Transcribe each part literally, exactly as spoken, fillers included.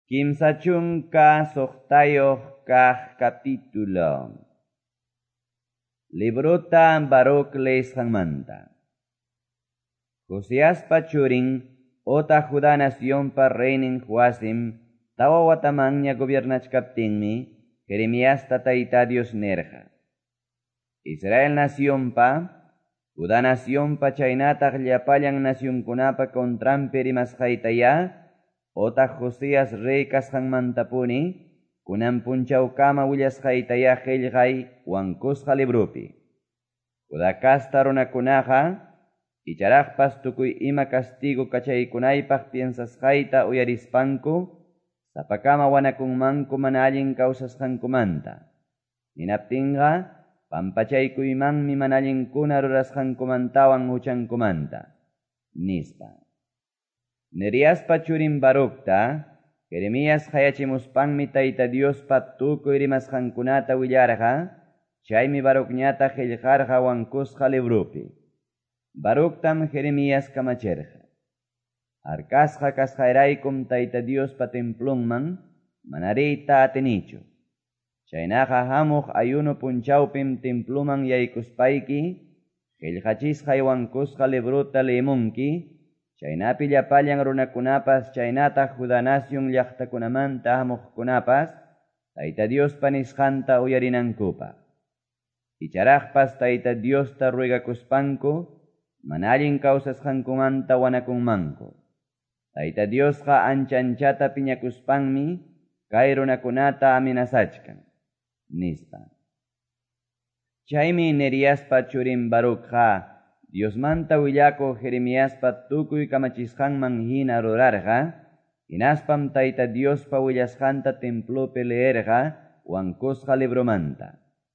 Kimsachunka Sohtayoh Kah capítulo. Librota Baruch leishanmanta. Josías pachurin, ota Judá nación pa reinin Joasim, tawa watamanya gobiernachkaptinmi, Jeremías tataita Dios nerja. Israel nación pa, Judá nación pa chaynataq llapallan nación kunapa contramperi masjaytaya, ota Josías rey kasqanmantapuni, kunan punchawkama willasqaytaya qillqay wankusqa librupi. Judá kasta runakunaqa, icharaqpas tukuy ima castigo kachaykunaypaq piensasqayta uyarispanku, sapakama wanakunmanku mana allin kawsasqankumanta. Ninaptinqa, pampachaykuymangmi mana allinkuna rurasqankumantawan huchankumanta. Nispa. Neriaspa churin Baructa, Jeremías hayachimuspanmi tayta Diospa tukuy rimasqankunata willarqa, chaymi Barucñata qillqarqa wankusqa librupi. Baructam Jeremías kamacherqa. Arcasqa kasqayraykum tayta Diospa templunman, manariyta atinichu. Chaynaqa hamuq ayuno punchawpim templuman yaykuspayki, qillqachisqay wankusqa libruta leemunki, chaynapi llapallan runakunapas chaynata Judá nación llaqtakunamanta hamuqkunapas, tayta Diospa nisqanta uyarinankupaq. Icharaqpas tayta Diosta ruegakuspanku, mana allin kawsasqankumanta wanakunmanku. Tayta Diosqa ancha-anchata piñakuspanmi, kay runakunata amenazachkan. Nispa. Chaymi Neriaspa churin Barucqa, Diosmanta willako Jeremíaspa tukuy kamachisqanman hina rurarqa, hinaspam tayta Diospa willasqanta templopi leerqa, wankusqa librumanta.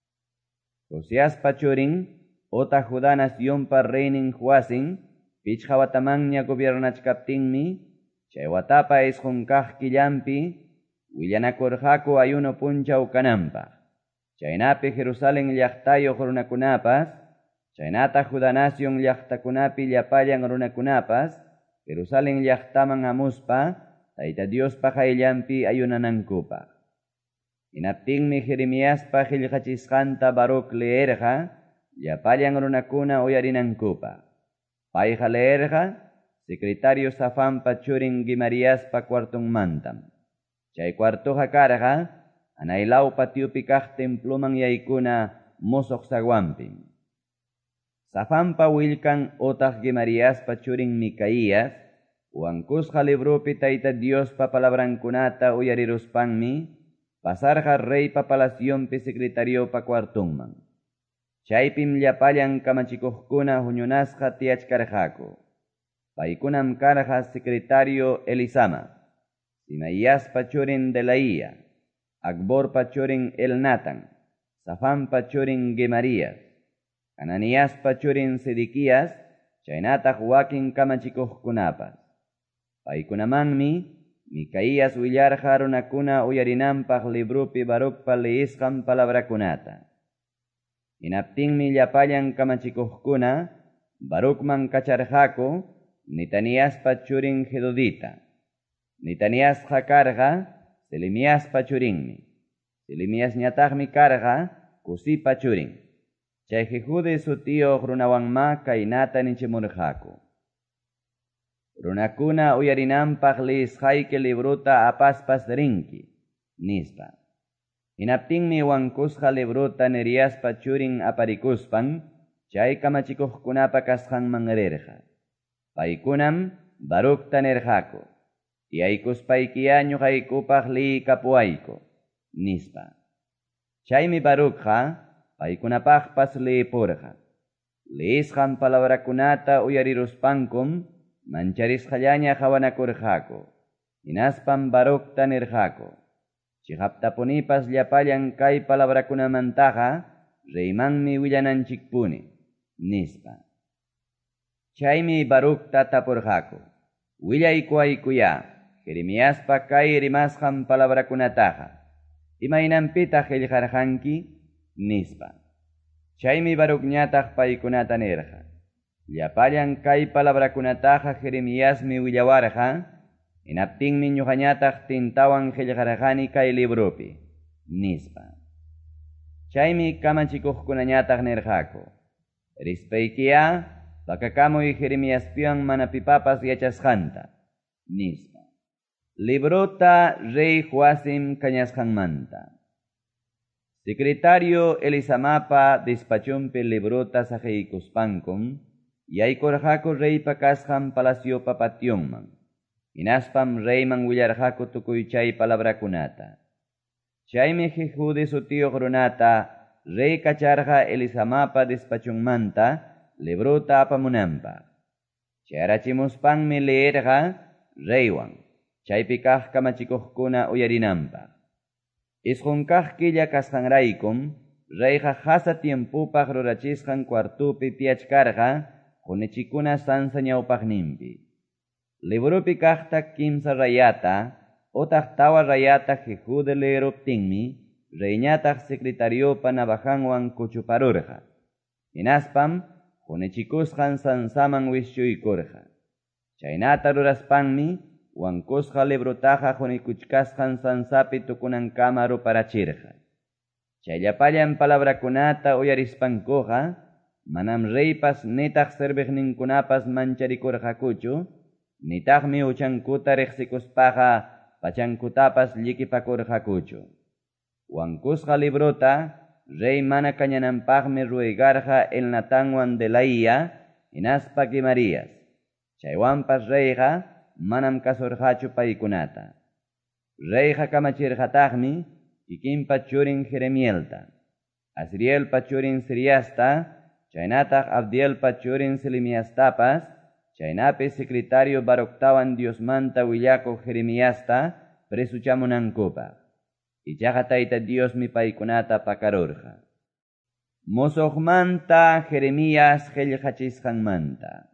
Josíaspa churin, ota Judá naciónpa reinin Joasim, pichqa watamanña gobiernachkaptinmi, chay watapa isqunkaq killampi, willanakurqaku ayuno punchaw kananpaq. Chaynapi Jerusalén llaqtayoq runakunapas, chaynata Judá nación llaqtakunapi llapallan runakunapas, Jerusalén llaqtaman hamuspa, tayta Diospa qayllanpi ayunanankupaq. Hinaptinmi Jeremíaspa qillqachisqanta Baruch leerqa, llapallan runakuna uyarinankupaq. Payqa leerqa, secretario Safanpa churin Gemariaspa cuartunmantam. Chay cuartuqa karqa, anaylaw patiopi kaq templuman yaykuna musuq sagwanpim. Safanpa willkan otaq Gemariaspa churin Micaías, wankusqa librupi tayta Diospa palabrankunata uyariruspanmi, pasarqa reypa palasyonpi secretariopa cuartunman. Chaypim llapallan kamachikuqkuna huñunasqa tiyachkarqaku. Paykunam karqa secretario Elisama, Simaíaspa churin Delaía, Akborpa churin Elnatan, Safanpa churin Gemarías, Ananíaspa churin Sedequías, chaynataq wakin kamachikuqkunapas. Paykunamanmi, Micaías willarqa runakuna uyarinanpaq librupi Barucpa leisqan palabrakunata. Hinaptinmi llapallan kamachikuqkuna, Barucman kacharqaku, Netaniaspa churin Gedodita. Netaniasqa karqa, Selemiaspa churinmi. Selemiasñataqmi karqa, Cusipa churin. Chay Jehude sutiyoq runawanma kaynata nichimurqaku. Runakuna uyarinanpaq leisqayki libruta apaspas rinki, nispa. Hinaptinmi wankusqa libruta Neriaspa churin aparikuspan, chay kamachikuqkunapa kasqanman rirqa. Paykunam Baructa nerqaku, tiyaykuspaykiya ñuqaykupaq liikapuwayku, nispa. Chaymi Barucqa, paykunapaqpas leepurqa. Leisqan palabrakunata uyariruspankum, mancharisqallaña qawanakurqaku. Hinaspam Baructa nirqaku. Chihaptapunipas llapallan kay palabrakunamantaqa, reymanmi willananchikpuni, nispa. Chaymi Baructa tapurqaku. Willayku aykuya, Jeremíaspa kay rimasqan palabrakunataqa. Imaynampitaq qillqarqanki, nispa. Chaymi Barucñataq paykunata nirqa. Llapallan kay palabrakunataqa Jeremíasmi willawarqa, Hinaptinmi ñuqañataq tintawan qillqarqani kay libropi, nispa. Chaymi kamachikuqkunañataq nirqaku. Rispaykiya, pakakamuy Jeremiaspiwan mana pipapas yachasqanta, nispa. Librota Rey Joacim kañasqanmanta. Secretario Elisamapa despachumpi librota sajeikuspankum, yaykurqaku reypa kasqan palaciopa pationman. Hinaspam reyman willarqaku tukuy chay palabrakunata. Chaymi Jehudi sutiyuq runata rey kacharqa Elisamapa despachunmanta librota apamunanpaq. Chayrachimuspanmi leerqa reywan, chaypi kaq kamachikuqkuna uyarinanpaq. Isqun kaq killa kasqanraykum, reyqa hasa tiempupaq rurachisqan kwartupi tiachkarqa qunichikuna sansa ñawpaqninpi. Libropi kaqta kimsa rayata, otaq tawa rayata Jehude leeruptinmi, reyñataq secretariopa navajanwan kuchuparurqa. Hinaspam, qunichikusqan sansaman wishyuykurqa. Chaynata ruraspanmi, wankusqa librotaqa qunikuchkasqan sansapi tukunankama ruparachirqa. Chayllapallan palabrakunata uyarispankuqa, manam reypas nitaq serviqninkunapas mancharikurqakuchu, nitaqmi uchankuta riqsikuspaqa pachankutapas llikipakurqakuchu. Wankusqa librota, rey mana kañananpaqmi ruegarqa el Natanwan de Laía, hinaspa Gemarías. Chaywanpas reyqa, manam kasurqachu paykunata. Reyqa kamachirqataqmi, kikinpa churin Jeremielta, Asrielpa churin Siriasta, chaynataq Abdielpa churin Selemiastapas, chaynapi secretario Baroctawan Diosmanta willakuq Jeremiasta presuchamunankupaq. Ichaqa tayta Diosmi paykunata pakarurqa. Musuqmanta Jeremías qillqachisqanmanta.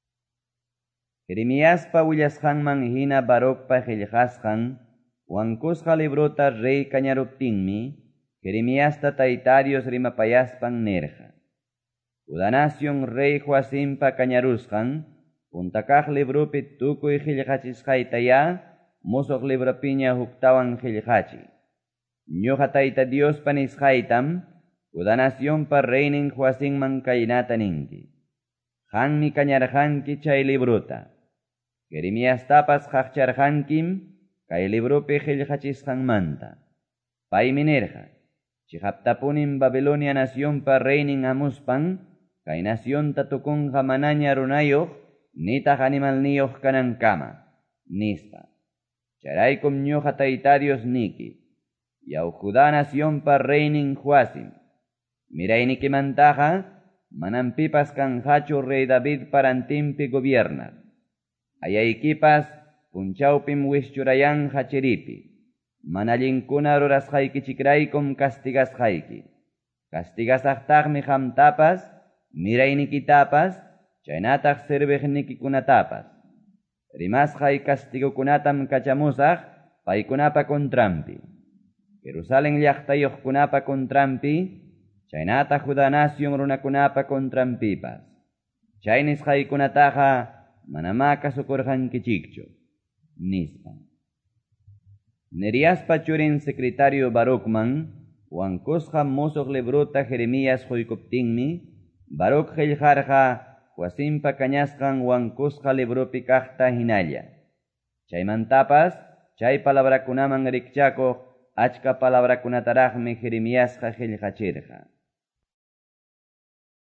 Jeremiaspa willasqanman hina Barocpa qillqasqan, wankusqa librota rey kañaruptinmi, Jeremiasta taytarios rimapayaspan nirqa. Udanación rey Joacimpa kañarusqan, puntakaq libropi tukuy qillqachisqaytaya, musuq libropiña huktawan qillqachi. Ñuqa tayta Diospa nisqaytam, Udanaciónpa reynin Joacimman kaynata ninki. Qanmi kañarqanki chay librota. Jeremiastapas qaqcharqankim, kay libropi qillqachisqanmanta. Paymi nirqa, chihaptapunin Babilonia naciónpa reynin hamuspan, kay naciónta tukunqa manaña runayuq, nitaq animalniyuq kanankama, nispa. Chayraykum ñuqa taytarios niki, yaw Judá naciónpa reynin Joacim. Miraynikimantaqa, manam pipas kanqachu rey David parantimpi gobiernar. Ayaykipas punchawpim wischurayanqa chiripi. Manallinkuna rurasqaykichikraykum castigasqayki. Castigasaqtaqmi qamtapas, miraynikitapas, chaynataq sirviqnikikunatapas. Rimasqay castigukunatam kachamusaq paykunapa kontrampi. Jerusalén llaqtayuqkunapa kontrampi, chaynataq Judá nación runakunapa kontrampipas. Chay nisqaykunataqa manama kasukurqankichikchu, nispa. Neriaspa churin secretario Barucman, wankusqa musuq librota Jeremías quykuptinmi, Baruc qillqarqa Joacimpa kañasqan wankusqa libropi kaqta hinalla. Chaymantapas, chay palabrakunaman rikchakuq achka palabrakunataraqmi Jeremíasqa qillqachirqa.